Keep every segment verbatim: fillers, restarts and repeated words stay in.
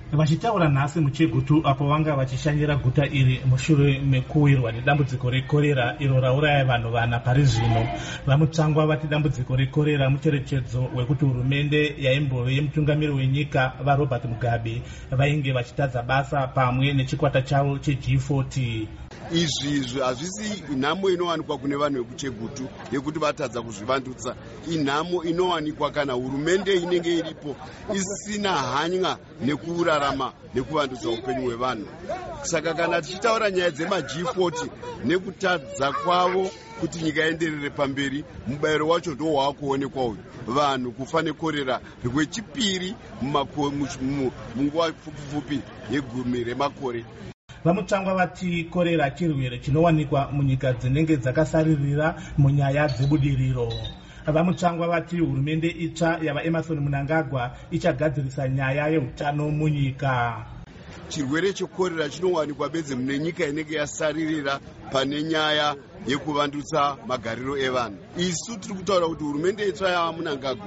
Vachitaura nhasi muChegutu apo vanga vachishanyira guta iri mushure mekuwirwa nedambudziko rekorera iro rauraya vanhu vana pari zvino. Vamutsangwa vati dambudziko rekorera mucherechedzo wekuti hurumende yaimbove yemutungamiri wenyika vaRobert Mugabe vainge vachitadza basa pamwe nechikwata chavo cheG forty. Izvi hazvisi nhamo inowanikwa kune vanhu vekuChegutu yekuti vatadza kuzvivandutsa. Inhamo inowanikwa kana hurumende inenge iripo isina hanya nekurarama nekuvandutsa upenyu hwevanhu. Saka kana tichitaura nyaya dzemaG forty nekutadza kwavo kuti nyika ienderere pamberi, mubayiro wacho ndo waakuonekwa uyu. Vanhu kufa nekorera rwechipiri munguva pfupi yegumi remakore. Vamutsangwa vati korera chirwere chinowanikwa munyika dzinenge dzakasaririra munyaya dzebudiriro. Vamutsangwa vati hurumende itsva yava Emmerson Mnangagwa ichagadzirisa nyaya yeutano munyika. Chirwere chekorera chinowanikwa bedzi mune nyika inenge yasaririra pane nyaya yekuvandutsa magariro evanhu. Isu tiri kutaura kuti hurumende itsva yava Mnangagwa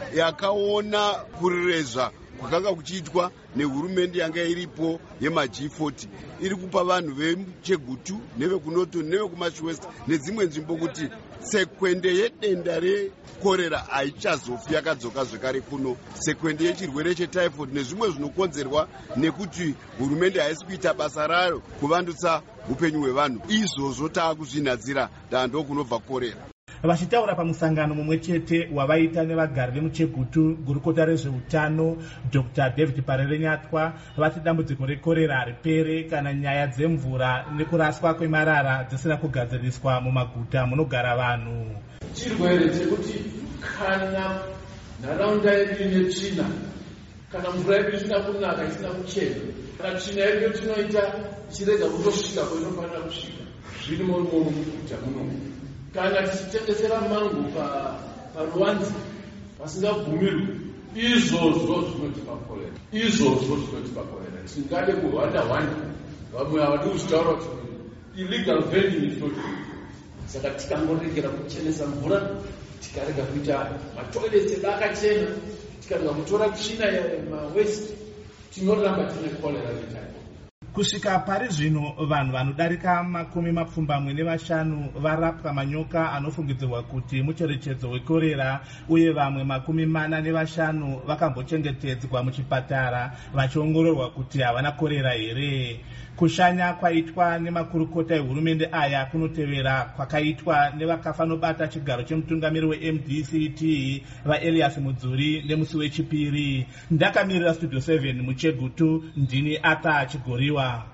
yakaona kurezva kwakanga kuchiitwa nehurumende yanga iripo yemaG forty iri kupa vanhu veChegutu nevekuNorthern nevekuMarch-West nedzimwe nzvimbo kuti sekwende yedenda rekorera haichazofi yakadzoka zvekare kuno. Sekwende yechirwere chetyphoid nezvimwe zvinokonzerwa nekuti hurumende haisi kuita basa rayo kuvandutsa upenyu hwevanhu. Izvozvo taakuzvinadzira dando kunobva korera. Vachitaura pamusangano mumwe chete wavaita nevagari vemuChegutu gurukota rezveutano Doctor David Parerenyatwa vati dambudziko rekorera haripere kana nyaya dzemvura nekuraswa kwemarara dzisina kugadziriswa mumaguta munogara vanhu. Chirwere chekuti kana nharaunda yedu ine tsvina, kana mvura yedu isina kunaka isina kuchena, kana tsvina yedu tinoita ichirega kutosvika kwainofanira kusvika, zviri muguta muno. Kana tichitengesera mango paruwanzi pasingabvumirwi, izvozvo zvinotipa korera. Izvozvo zvinotipa korera. Tingade kuhwanda-hwanda. Vamwe havadi kuzvitaura kuti illegal vending is not good. Saka tikangoregera kuchenesa mvura, tikarega kuita matoilets edu akachena, tikarega kutora tsvina yemawaste, tinoramba tine korera retyphoid. Kusvika pari zvino vanhu vanodarika makumi mapfumbamwe nevashanu varapwa manyoka anofungidzirwa kuti mucherechedzo wekorera uye vamwe makumi mana nevashanu vakambochengetedzwa muchipatara vachiongororwa kuti havana korera here. Kushanya kwaitwa nemakurukota ehurumende aya kunotevera kwakaitwa nevakafanobata chigaro chemutungamiri weM D C T vaElias Mudzuri nemusi wechipiri. Ndakamirira Studio seven muChegutu, ndini Arthur Chigoriwa.